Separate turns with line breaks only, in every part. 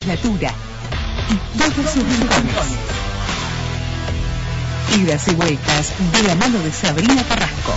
legislatura y todos sus rincones. Idas y vueltas de la mano de Sabrina Carrasco.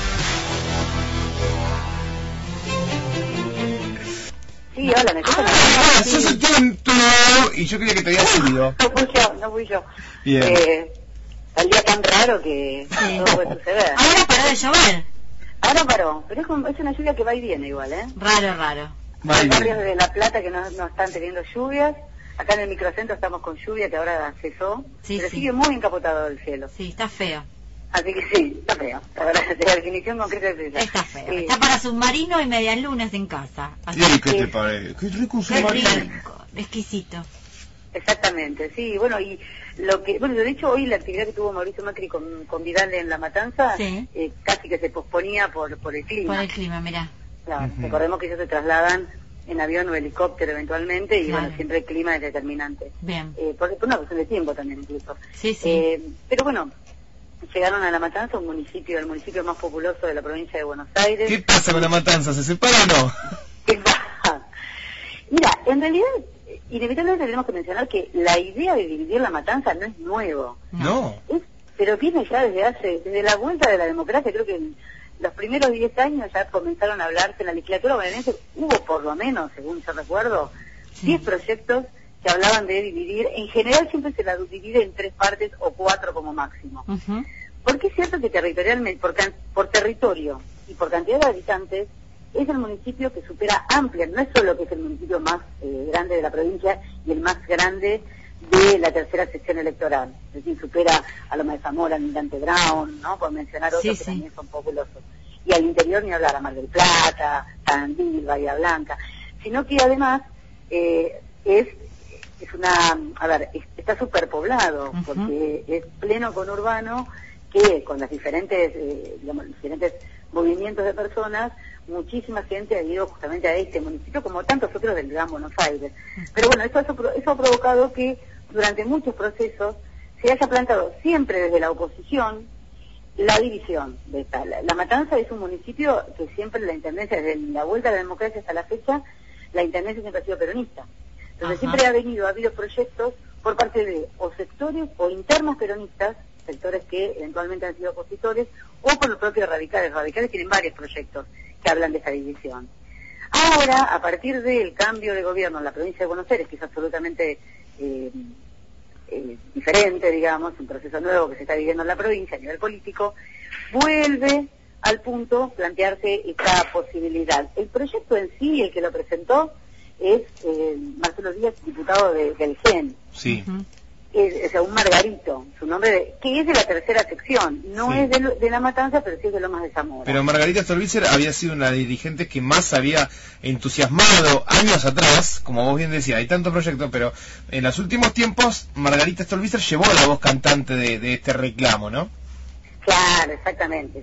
Sí, hola, me escuchan.
Sos el tonto y yo creía que te había subido.
No fui yo.
Bien.
El día tan raro que todo puede suceder.
Ahora paró de llover.
Ahora paró, pero es una lluvia que va y viene igual, ¿eh?
Raro.
Hay barrios de La Plata que no están teniendo lluvias. Acá en el microcentro estamos con lluvia que ahora cesó, pero sigue muy encapotado el cielo.
Sí, está feo.
Así que sí, está feo. Ahora, de la definición concreta es esa.
Está feo. Está para submarino y medias lunas en casa. Así
¿Qué te parece? Qué rico un submarino.
Exquisito.
Exactamente, sí. Bueno, y de hecho hoy la actividad que tuvo Mauricio Macri con Vidal en La Matanza, casi que se posponía por el clima.
Por el clima, mirá.
Claro, recordemos que ellos se trasladan en avión o helicóptero eventualmente y bueno, siempre el clima es determinante.
Bien.
Por una cuestión de tiempo también incluso.
Sí.
Pero bueno, llegaron a La Matanza, el municipio más populoso de la provincia de Buenos Aires.
¿Qué pasa con La Matanza? ¿Se separa o no?
¿Qué pasa? Mira, en realidad, inevitablemente tenemos que mencionar que la idea de dividir La Matanza no es nuevo.
No.
Pero viene ya desde la vuelta de la democracia, creo que los primeros 10 años ya comenzaron a hablarse en la legislatura bonaerense. Hubo por lo menos, según yo recuerdo, 10 proyectos que hablaban de dividir. En general siempre se la divide en 3 partes o 4 como máximo. Porque es cierto que territorialmente, por territorio y por cantidad de habitantes, es el municipio que supera amplia, no es solo que es el municipio más grande de la provincia y el más grande de la tercera sección electoral, es decir, supera a Loma de Zamora, Almirante Brown, ¿no? Por mencionar otros que también son populosos. Y al interior ni hablar, a Mar del Plata, Tandil, Bahía Blanca, sino que además está superpoblado, porque es pleno conurbano que con las diferentes movimientos de personas, muchísima gente ha ido justamente a este municipio, como tantos otros del Gran Buenos Aires. Pero bueno, eso ha provocado que durante muchos procesos se haya plantado siempre desde la oposición la división de esta. La Matanza es un municipio que siempre la intendencia, desde la vuelta de la democracia hasta la fecha, la intendencia siempre ha sido peronista. Entonces siempre ha habido proyectos por parte de o sectores o internos peronistas, sectores que eventualmente han sido opositores, o por los propios radicales. Los radicales tienen varios proyectos que hablan de esa división. Ahora, a partir del cambio de gobierno en la provincia de Buenos Aires, que es absolutamente diferente, digamos, un proceso nuevo que se está viviendo en la provincia a nivel político, vuelve al punto plantearse esta posibilidad. El proyecto en sí, el que lo presentó, es Marcelo Díaz, diputado del GEN.
Sí.
Es un Margarito, su nombre, que es de la tercera sección, no es de La Matanza, pero sí es de Lomas de Zamora.
Pero Margarita Stolbizer había sido una dirigente que más había entusiasmado años atrás, como vos bien decías, hay tantos proyectos, pero en los últimos tiempos Margarita Stolbizer llevó la voz cantante de este reclamo, ¿no?
Claro, exactamente.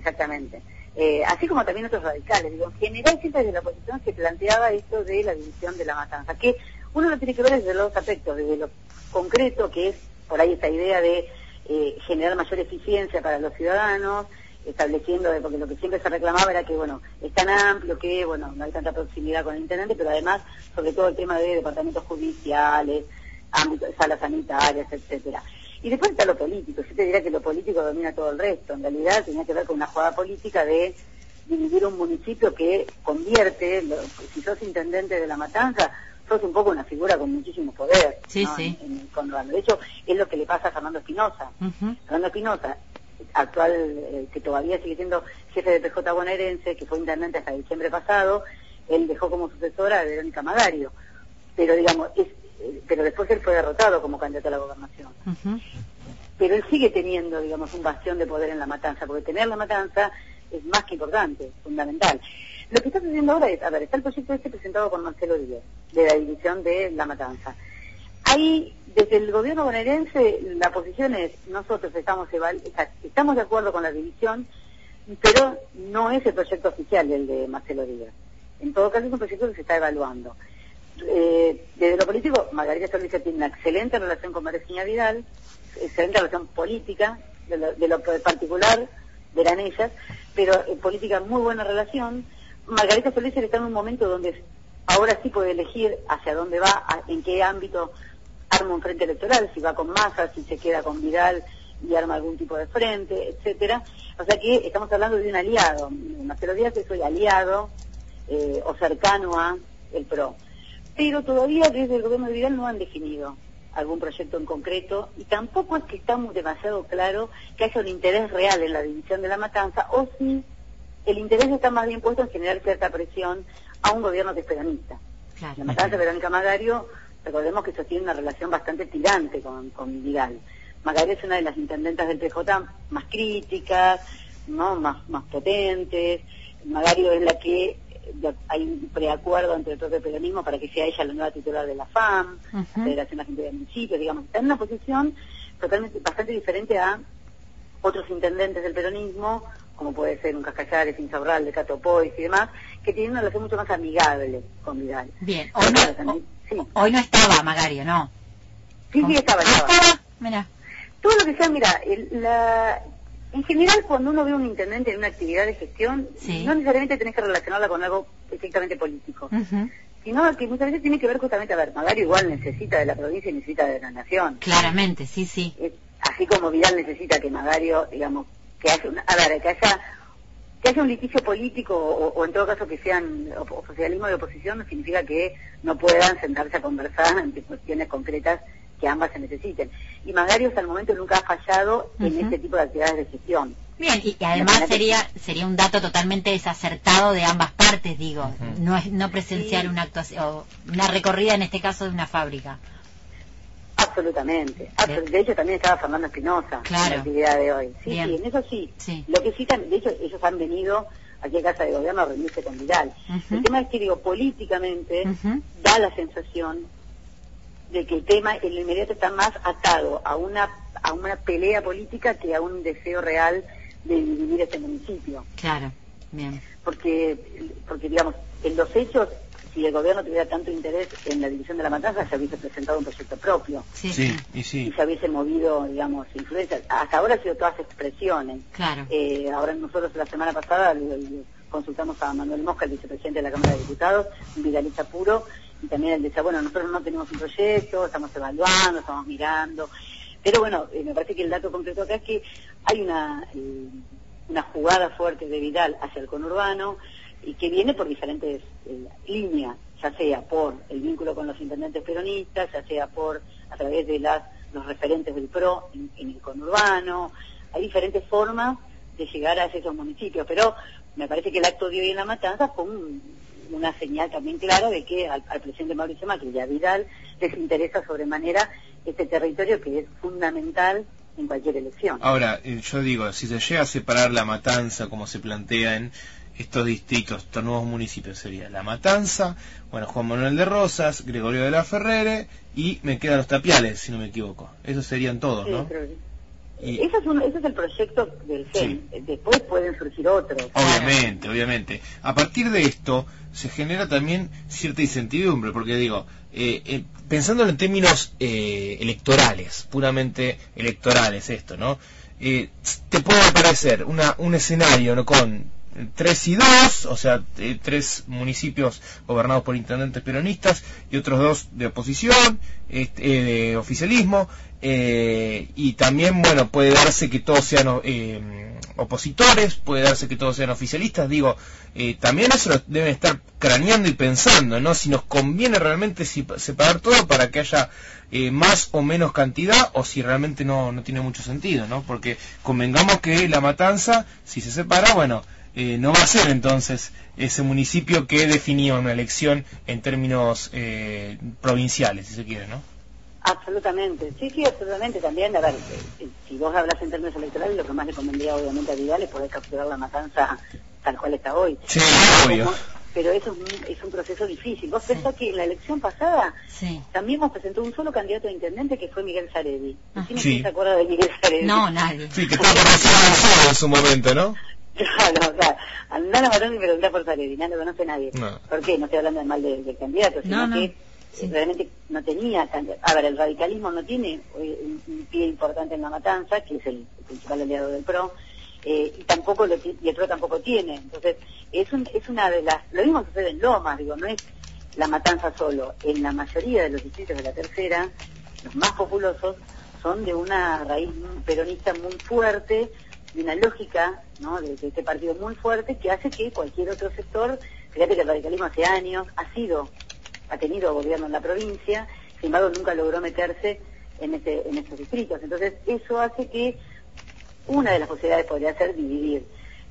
Así como también otros radicales, digo, en general siempre desde la oposición se planteaba esto de la división de La Matanza, que uno lo tiene que ver desde los dos aspectos, desde lo concreto, que es por ahí esta idea de generar mayor eficiencia para los ciudadanos, estableciendo, porque lo que siempre se reclamaba era que, bueno, es tan amplio que, bueno, no hay tanta proximidad con el intendente, pero además, sobre todo el tema de departamentos judiciales, ámbitos de salas sanitarias, etcétera. Y después está lo político. Yo te diría que lo político domina todo el resto. En realidad tenía que ver con una jugada política de dividir un municipio que convierte, si sos intendente de La Matanza, sos un poco una figura con muchísimo poder.
Sí,
¿no?
sí.
De hecho, es lo que le pasa a Fernando Espinosa. Fernando Espinosa, actual, que todavía sigue siendo jefe de PJ bonaerense, que fue intendente hasta diciembre pasado, él dejó como sucesora a Verónica Magario. Pero digamos, pero después él fue derrotado como candidato a la gobernación. Pero él sigue teniendo, digamos, un bastión de poder en La Matanza, porque tener La Matanza es más que importante, fundamental. Lo que está sucediendo ahora es, está el proyecto presentado por Marcelo Díaz, de la división de La Matanza. Ahí, desde el gobierno bonaerense, la posición es, nosotros estamos de acuerdo con la división, pero no es el proyecto oficial el de Marcelo Díaz. En todo caso es un proyecto que se está evaluando. Desde lo político, Margarita Stolbizer tiene una excelente relación con Margarita Vidal, excelente relación política, de lo particular verán ellas, pero en política muy buena relación. Margarita Stolbizer está en un momento donde ahora sí puede elegir hacia dónde va, en qué ámbito arma un frente electoral, si va con Massa, si se queda con Vidal y arma algún tipo de frente, etcétera. O sea que estamos hablando de un aliado. Marcelo Díaz es el aliado o cercano a el PRO. Pero todavía desde el gobierno de Vidal no han definido algún proyecto en concreto y tampoco es que está demasiado claro que haya un interés real en la división de La Matanza, o si el interés está más bien puesto en generar cierta presión a un gobierno que es peronista.
Claro.
La Matanza, Verónica Magario, recordemos que sostiene una relación bastante tirante con Vidal. Magario es una de las intendentas del PJ más críticas, ¿no? más potentes. Magario es la que hay un preacuerdo entre el propio peronismo para que sea ella la nueva titular de la FAM, Federación Argentina de Municipios, digamos. Está en una posición totalmente bastante diferente a otros intendentes del peronismo, como puede ser un Cascallares, Insaurralde, Cato Pois y demás, que tienen una relación mucho más amigable con Vidal.
Bien, hoy no estaba Magario, ¿no.
Sí, estaba.
Mira.
Todo lo que sea, mira, en general cuando uno ve un intendente en una actividad de gestión, no necesariamente tenés que relacionarla con algo estrictamente político, sino que muchas veces tiene que ver justamente, Magario igual necesita de la provincia y necesita de la nación.
Claramente, sí.
Así como Vidal necesita que Magario, digamos, que haya un litigio político o en todo caso que sean oficialismo de oposición, no significa que no puedan sentarse a conversar ante cuestiones concretas que ambas se necesiten. Y Magario hasta el momento nunca ha fallado en este tipo de actividades de gestión.
Bien, y además sería un dato totalmente desacertado de ambas partes, digo, no presenciar una actuación, o una recorrida en este caso de una fábrica.
Absolutamente. De hecho también estaba Fernando Espinosa en la actividad de hoy. Sí, en eso sí. Lo que sí, de hecho ellos han venido aquí a Casa de Gobierno a reunirse con Vidal. El tema es que, digo, políticamente da la sensación de que el tema en lo inmediato está más atado a una pelea política que a un deseo real de dividir este municipio.
Claro, bien.
Porque digamos, en los hechos, si el gobierno tuviera tanto interés en la división de La Matanza, se hubiese presentado un proyecto propio.
Y se
hubiese movido, digamos, influencias. Hasta ahora han sido todas expresiones.
Claro.
Ahora nosotros la semana pasada consultamos a Manuel Mosca, el vicepresidente de la Cámara de Diputados, un vidalista puro, y también él decía, bueno, nosotros no tenemos un proyecto, estamos evaluando, estamos mirando, pero bueno, me parece que el dato concreto acá es que hay una jugada fuerte de Vidal hacia el conurbano y que viene por diferentes líneas, ya sea por el vínculo con los intendentes peronistas, ya sea a través de los referentes del PRO en el conurbano. Hay diferentes formas de llegar a esos municipios, pero me parece que el acto de hoy en La Matanza fue una señal también clara de que al presidente Mauricio Macri y a Vidal les interesa sobremanera este territorio que es fundamental en cualquier elección.
Ahora, yo digo, si se llega a separar La Matanza como se plantea en estos distritos, estos nuevos municipios, sería La Matanza, bueno, Juan Manuel de Rosas, Gregorio de la Ferrere y me quedan los Tapiales, si no me equivoco. Esos serían todos, ¿no?
Ese es el proyecto del GEN. Después pueden surgir otros.
Obviamente. A partir de esto se genera también cierta incertidumbre, porque digo, pensándolo en términos electorales, puramente electorales esto, ¿no? Te puede parecer un escenario, ¿no?, con 3 y 2, o sea, 3 municipios gobernados por intendentes peronistas y otros 2 de oposición, de oficialismo, y también, bueno, puede darse que todos sean opositores, puede darse que todos sean oficialistas. Digo, también eso lo deben estar craneando y pensando, ¿no? Si nos conviene realmente separar todo para que haya más o menos cantidad, o si realmente no tiene mucho sentido, ¿no? Porque convengamos que La Matanza, si se separa, bueno, no va a ser entonces ese municipio que definía una elección en términos provinciales, si se quiere, ¿no?
Absolutamente, sí, absolutamente. También, a ver, si vos hablas en términos electorales, lo que más le convendría obviamente a Vidal es poder capturar La Matanza tal cual está hoy.
Sí, obvio.
Pero eso es un proceso difícil. Vos pensás que en la elección pasada también nos presentó un solo candidato a intendente, que fue Miguel Saredi. ¿Quién se acuerda de Miguel Saredi?
No, nadie.
Sí, que estaba avanzado en su momento, ¿no?
Claro, andá a la Marón y preguntá por Saredi, no lo conoce nadie. No. ¿Por qué? No estoy hablando de mal del candidato, sino que realmente no tenía... A ver, el radicalismo no tiene un pie importante en La Matanza, que es el principal aliado del PRO, y tampoco y el PRO tampoco tiene. Entonces, es una de las... Lo mismo sucede en Lomas, digo, no es La Matanza solo. En la mayoría de los distritos de la tercera, los más populosos, son de una raíz peronista muy fuerte, de una lógica, ¿no?, de este partido muy fuerte, que hace que cualquier otro sector, fíjate que el radicalismo hace años ha tenido gobierno en la provincia, sin embargo nunca logró meterse en esos distritos. Entonces eso hace que una de las posibilidades podría ser dividir.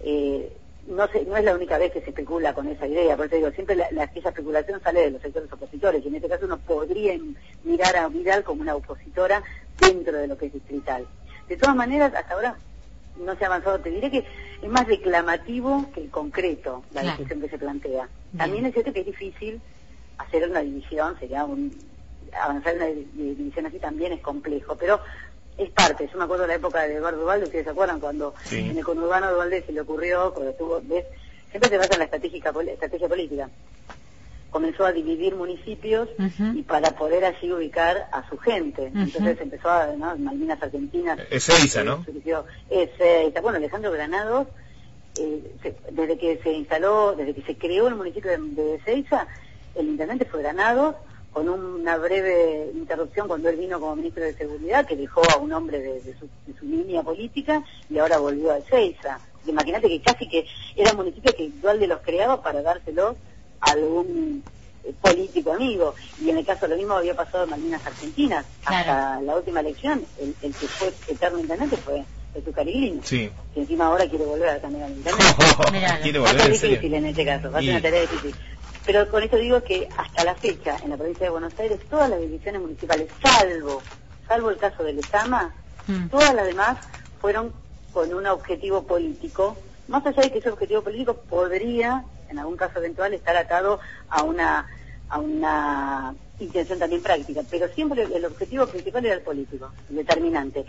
No es la única vez que se especula con esa idea, por eso digo, siempre esa especulación sale de los sectores opositores, y en este caso uno podría mirar a Vidal como una opositora dentro de lo que es distrital. De todas maneras, hasta ahora no se ha avanzado. Te diré que es más reclamativo que concreto la decisión que se plantea. También es cierto que es difícil hacer una división, avanzar en una división así también es complejo, pero es parte. Yo me acuerdo de la época de Eduardo Duhalde, ¿ustedes se acuerdan? Cuando en el conurbano de Duhalde se le ocurrió, cuando siempre se basa en la estrategia política. Comenzó a dividir municipios y para poder allí ubicar a su gente. Entonces empezó Malvinas Argentinas.
Ezeiza, ¿no?
Ezeiza. Bueno, Alejandro Granados, desde que se creó el municipio de Ezeiza, el intendente fue Granados, con una breve interrupción cuando él vino como ministro de Seguridad, que dejó a un hombre de su línea política y ahora volvió a Ezeiza. Imagínate que casi que era un municipio que Duhalde los creaba para dárselos a algún político amigo. Y en el caso lo mismo había pasado en Malvinas Argentinas. Hasta la última elección, el que fue eterno intendente fue el Tucariglino, que encima ahora quiere volver a cambiar al intendente.
Quiere volver,
va a ser difícil en este caso, va a ser una tarea difícil. Pero con esto digo que hasta la fecha, en la provincia de Buenos Aires, todas las divisiones municipales, salvo el caso de Lezama, todas las demás fueron con un objetivo político, más allá de que ese objetivo político podría, en algún caso eventual, estar atado a una intención también práctica, pero siempre el objetivo principal era el político, el determinante.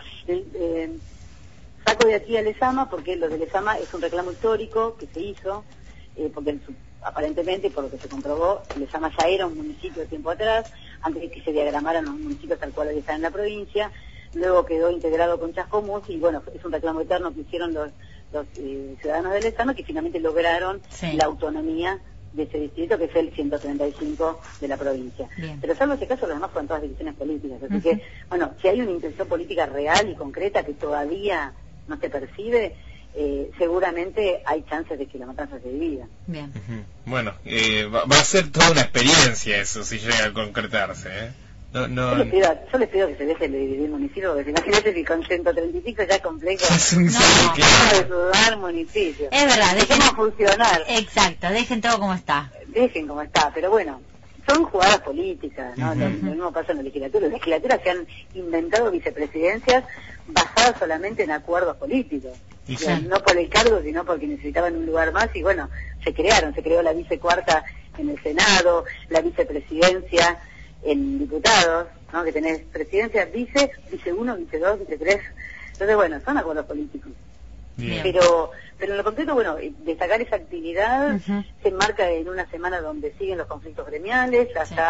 Saco de aquí a Lezama porque lo de Lezama es un reclamo histórico que se hizo, porque aparentemente, por lo que se comprobó, Lezama ya era un municipio tiempo atrás, antes de que se diagramaran los municipios tal cual están en la provincia. Luego quedó integrado con Chascomús y bueno, es un reclamo eterno que hicieron los ciudadanos de Lezama, que finalmente lograron la autonomía de ese distrito, que es el 135 de la provincia. Pero salvo ese caso, los demás fueron todas divisiones políticas. Así que, bueno, si hay una intención política real y concreta que todavía no se percibe, seguramente hay chances de que la matanza se divida.
Bien.
Bueno, va a ser toda una experiencia eso, si llega a concretarse, ¿eh? Yo
les pido que se dejen de dividir municipios, porque imagínate si con 135 ya es complejo.
de
sudar municipios.
Es verdad,
dejemos funcionar.
Exacto, dejen todo como está.
Dejen como está, pero bueno, son jugadas políticas, ¿no? Lo mismo pasa en la legislatura. En la legislatura se han inventado vicepresidencias basadas solamente en acuerdos políticos. No por el cargo, sino porque necesitaban un lugar más y bueno, se creó la vicecuarta en el Senado, la vicepresidencia en diputados, ¿no? Que tenés presidencia, vice 1, vice 2, vice 3. Entonces, bueno, son acuerdos políticos. Pero en lo concreto, bueno, destacar esa actividad se enmarca en una semana donde siguen los conflictos gremiales,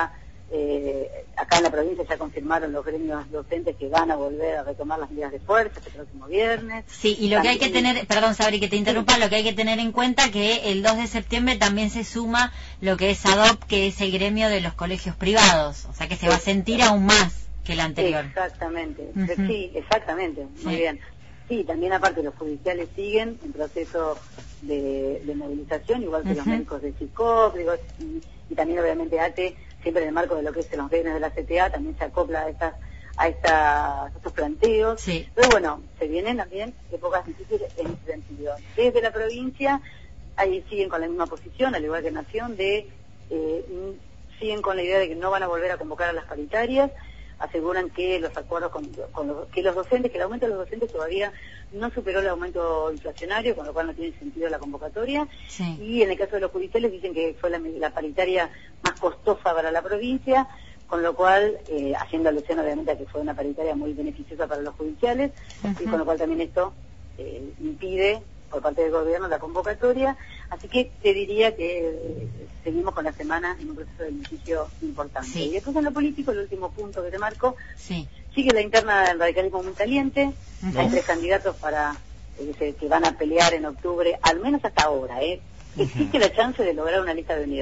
acá en la provincia ya confirmaron los gremios docentes que van a volver a retomar las medidas de fuerza este próximo viernes.
Sí, y lo que hay que tener, perdón Sabri que te interrumpa, lo que hay que tener en cuenta que el 2 de septiembre también se suma lo que es ADOP, que es el gremio de los colegios privados, o sea que se va a sentir aún más que el anterior.
Exactamente, sí, exactamente, muy bien. Sí, también aparte los judiciales siguen en proceso de movilización, igual que los médicos de SICOP, y también obviamente ATE, siempre en el marco de lo que es los gremios de la CTA, también se acopla a estos planteos. Entonces, bueno, se vienen también épocas difíciles en ese sentido. Desde la provincia, ahí siguen con la misma posición, al igual que Nación, siguen con la idea de que no van a volver a convocar a las paritarias, aseguran que los acuerdos que los docentes, que el aumento de los docentes todavía no superó el aumento inflacionario, con lo cual no tiene sentido la convocatoria, y en el caso de los judiciales dicen que fue la paritaria más costosa para la provincia, con lo cual, haciendo alusión obviamente a que fue una paritaria muy beneficiosa para los judiciales, y con lo cual también esto impide por parte del gobierno la convocatoria, así que te diría que seguimos con la semana en un proceso de litigio importante. Y después en lo político, el último punto que te marco, sigue la interna del radicalismo muy caliente, hay 3 candidatos que van a pelear en octubre, al menos hasta ahora, existe la chance de lograr una lista de unidad.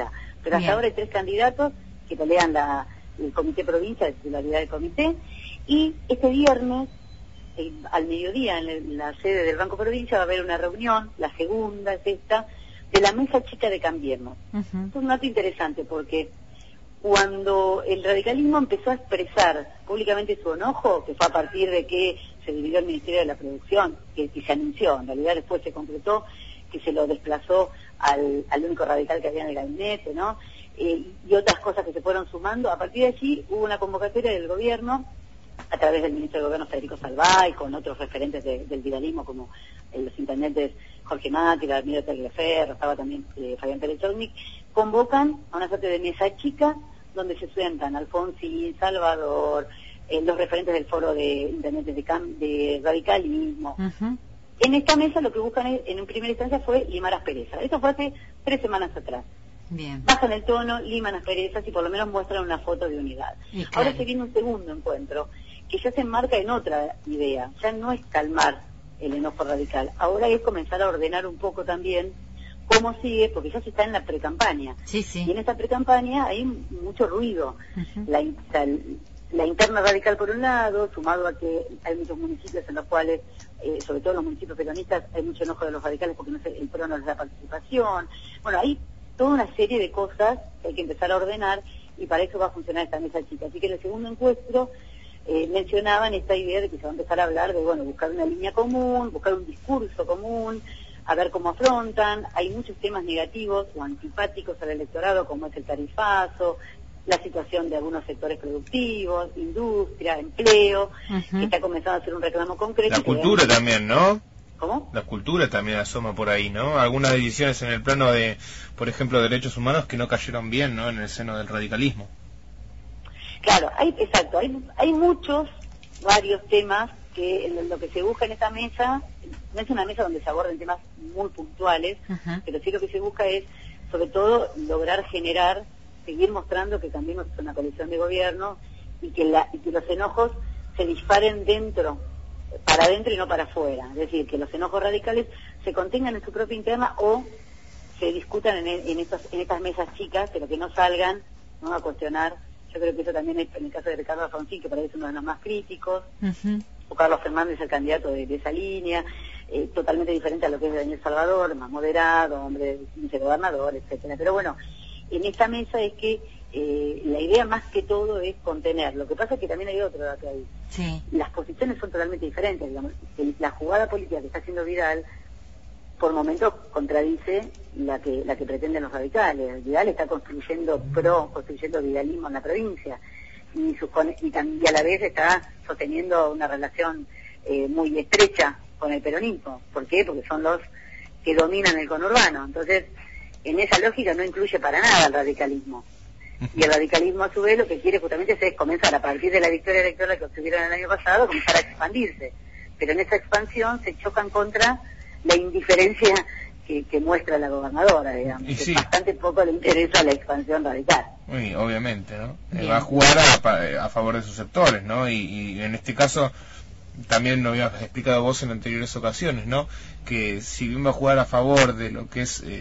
Pero hasta
Bien.
ahora hay 3 candidatos que pelean el comité provincia, de titularidad del comité, y este viernes, al mediodía, en la sede del Banco Provincia, va a haber una reunión, la segunda es esta, de la mesa chica de Cambiemos. Es un dato interesante porque cuando el radicalismo empezó a expresar públicamente su enojo, que fue a partir de que se dividió el Ministerio de la Producción, que se anunció, en realidad después se concretó, que se lo desplazó al único radical que había en el gabinete, ¿no? Y otras cosas que se fueron sumando. A partir de allí hubo una convocatoria del gobierno, a través del ministro de Gobierno Federico Salvay, con otros referentes del viralismo como los intendentes Jorge Macri, Emilio Tagliaferro, estaba también Fabián Pérez Chornik, convocan a una suerte de mesa chica donde se sientan Alfonsín, Salvador, los referentes del foro de intendentes de radicalismo. En esta mesa lo que buscan en primera instancia fue limar asperezas. Eso fue hace 3 semanas atrás.
Bien.
Bajan el tono, liman asperezas y por lo menos muestran una foto de unidad.
Claro.
Ahora se viene un segundo encuentro que ya se enmarca en otra idea. Ya no es calmar el enojo radical. Ahora es comenzar a ordenar un poco también cómo sigue, porque ya se está en la precampaña.
Sí, sí.
Y en esta precampaña hay mucho ruido. La interna radical por un lado, sumado a que hay muchos municipios en los cuales, sobre todo los municipios peronistas, hay mucho enojo de los radicales porque el PRO no les da participación. Bueno, hay toda una serie de cosas que hay que empezar a ordenar y para eso va a funcionar esta mesa chica. Así que en el segundo encuentro mencionaban esta idea de que se va a empezar a hablar de, bueno, buscar una línea común, buscar un discurso común, a ver cómo afrontan. Hay muchos temas negativos o antipáticos al electorado, como es el tarifazo, la situación de algunos sectores productivos, industria, empleo, que está comenzando a ser un reclamo concreto.
La cultura también, ¿no?
¿Cómo?
La cultura también asoma por ahí, ¿no? Algunas decisiones en el plano de, por ejemplo, derechos humanos que no cayeron bien, ¿no? En el seno del radicalismo.
Claro, exacto, hay varios temas que lo que se busca en esta mesa, no es una mesa donde se aborden temas muy puntuales, pero sí lo que se busca es, sobre todo, lograr seguir mostrando que Cambiemos es una coalición de gobierno y que los enojos se disparen para adentro y no para afuera. Es decir, que los enojos radicales se contengan en su propia interna o se discutan en estas mesas chicas, pero que no salgan, ¿no?, a cuestionar. Yo creo que eso también es en el caso de Ricardo Alfonsín, que parece uno de los más críticos, o Carlos Fernández, el candidato de esa línea, totalmente diferente a lo que es Daniel Salvador, más moderado, hombre, vicegobernador, etcétera. Pero bueno, en esta mesa es que la idea más que todo es contener. Lo que pasa es que también hay otro dato ahí.
Sí.
Las posiciones son totalmente diferentes, digamos. La jugada política que está haciendo Vidal por momentos contradice la que pretenden los radicales. Vidal está construyendo vidalismo en la provincia y a la vez está sosteniendo una relación muy estrecha con el peronismo. ¿Por qué? Porque son los que dominan el conurbano. Entonces, en esa lógica no incluye para nada el radicalismo. Y el radicalismo, a su vez, lo que quiere justamente es comenzar, a partir de la victoria electoral que obtuvieron el año pasado, comenzar a expandirse. Pero en esa expansión se chocan contra la indiferencia que muestra la gobernadora, digamos.
Y sí.
Bastante poco le interesa la expansión radical.
Sí, obviamente, ¿no? Va a jugar a favor de sus sectores, ¿no? Y en este caso, también lo habías explicado vos en anteriores ocasiones, ¿no? Que si bien va a jugar a favor de lo que es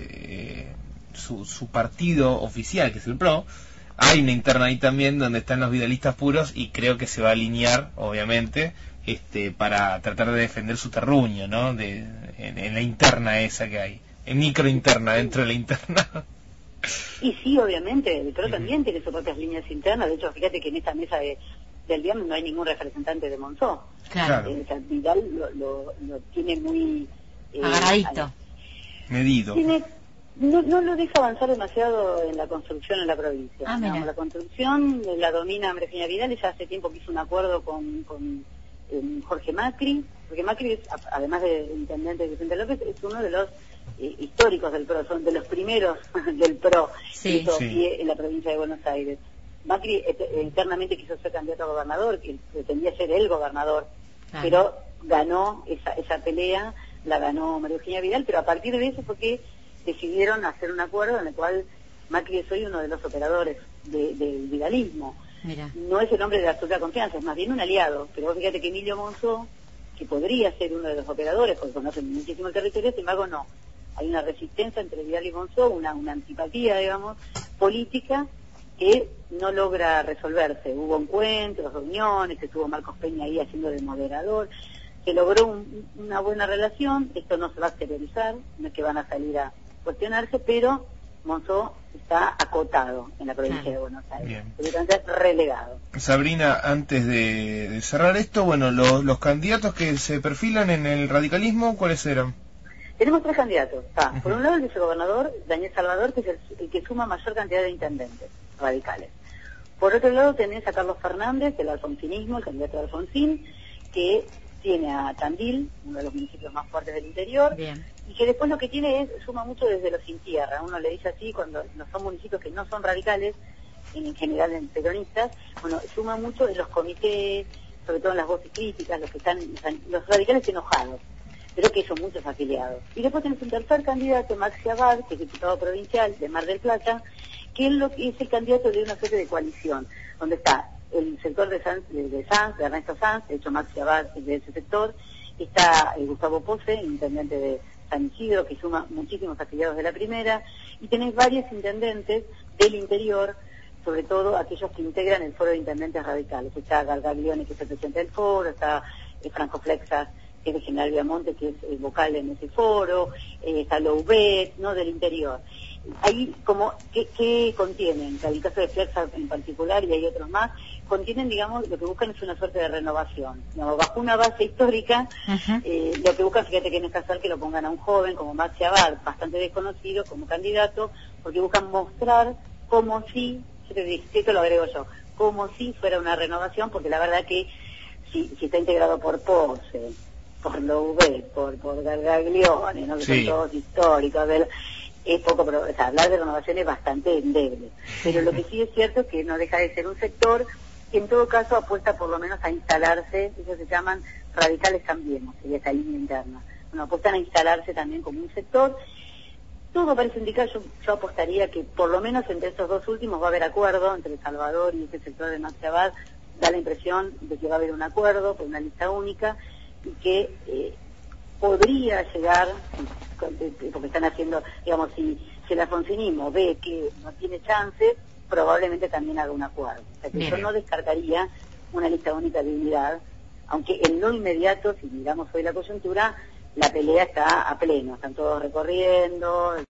su partido oficial, que es el PRO, hay una interna ahí también donde están los vidalistas puros y creo que se va a alinear, obviamente, para tratar de defender su terruño, ¿no? En la interna esa que hay, en microinterna, dentro de la interna.
Y sí, obviamente, el PRO también tiene sus propias líneas internas. De hecho, fíjate que en esta mesa del viernes no hay ningún representante de Monzó.
Claro.
O sea, Vidal lo tiene muy
agarradito,
medido.
No lo deja avanzar demasiado en la construcción en la provincia. Digamos, la construcción la domina María Vidal. Ella hace tiempo que hizo un acuerdo con Jorge Macri. Jorge Macri, además de intendente de Vicente López, es uno de los históricos del PRO, son de los primeros del PRO en la provincia de Buenos Aires. Macri internamente quiso ser candidato a gobernador, que pretendía ser el gobernador, pero ganó esa pelea, la ganó María Eugenia Vidal, pero a partir de eso fue que decidieron hacer un acuerdo en el cual Macri es hoy uno de los operadores del vidalismo.
Mira.
No es el hombre de absoluta confianza, es más bien un aliado, pero fíjate que Emilio Monzó, que podría ser uno de los operadores, porque conoce muchísimo el territorio, sin embargo no. Hay una resistencia entre Vidal y Monzó, una antipatía, digamos, política que no logra resolverse. Hubo encuentros, reuniones, estuvo Marcos Peña ahí haciendo de moderador, se logró una buena relación. Esto no se va a exteriorizar, no es que van a salir a cuestionarse, pero Monzó está acotado en la provincia de Buenos Aires, absolutamente relegado.
Sabrina, antes de cerrar esto, bueno, los candidatos que se perfilan en el radicalismo, ¿cuáles eran?
Tenemos 3 candidatos. Por un lado el vicegobernador Daniel Salvador, que es el que suma mayor cantidad de intendentes radicales. Por otro lado tenés a Carlos Fernández, del alfonsinismo, el candidato de Alfonsín, que tiene a Tandil, uno de los municipios más fuertes del interior, y que después lo que tiene es, suma mucho desde los sin tierra. Uno le dice así, cuando no son municipios que no son radicales, en general en peronistas, bueno, suma mucho en los comités, sobre todo en las voces críticas, los radicales enojados, pero que son muchos afiliados. Y después tenés un tercer candidato, Maxi Abad, que es diputado provincial de Mar del Plata, que es el candidato de una suerte de coalición, donde está el sector de Ernesto Sanz, de hecho Maxi Abad es de ese sector, está Gustavo Pose, intendente de San Isidro, que suma muchísimos afiliados de la primera, y tenés varios intendentes del interior, sobre todo aquellos que integran el foro de intendentes radicales. Está Gargaglione, que es el presidente del foro, está Franco Flexas, que es de General Viamonte, que es vocal en ese foro, está Loubet, ¿no?, del interior. Ahí, como, ¿qué contienen? En el caso de Flexa en particular, y hay otros más, contienen, digamos, lo que buscan es una suerte de renovación. Digamos, bajo una base histórica, lo que buscan, fíjate que no es casual que lo pongan a un joven como Maxi Abad, bastante desconocido, como candidato, porque buscan mostrar como si, esto lo agrego yo, como si fuera una renovación, porque la verdad que si está integrado por Pose, por Loubet, por Gargaglione, ¿no?, que son todos históricos, es poco, pero hablar de renovación es bastante endeble. Pero lo que sí es cierto es que no deja de ser un sector que en todo caso apuesta por lo menos a instalarse, ellos se llaman radicales cambiemos, sería esa línea interna. Bueno, apuestan a instalarse también como un sector. Todo parece indicar, yo apostaría que por lo menos entre estos dos últimos va a haber acuerdo, entre El Salvador y este sector de Maxi Abad, da la impresión de que va a haber un acuerdo por una lista única, y que podría llegar, porque están haciendo, digamos, si el alfonsinismo ve que no tiene chance, probablemente también haga un acuerdo. O sea que yo no descartaría una lista única de unidad, aunque en lo inmediato, si miramos hoy la coyuntura, la pelea está a pleno, están todos recorriendo.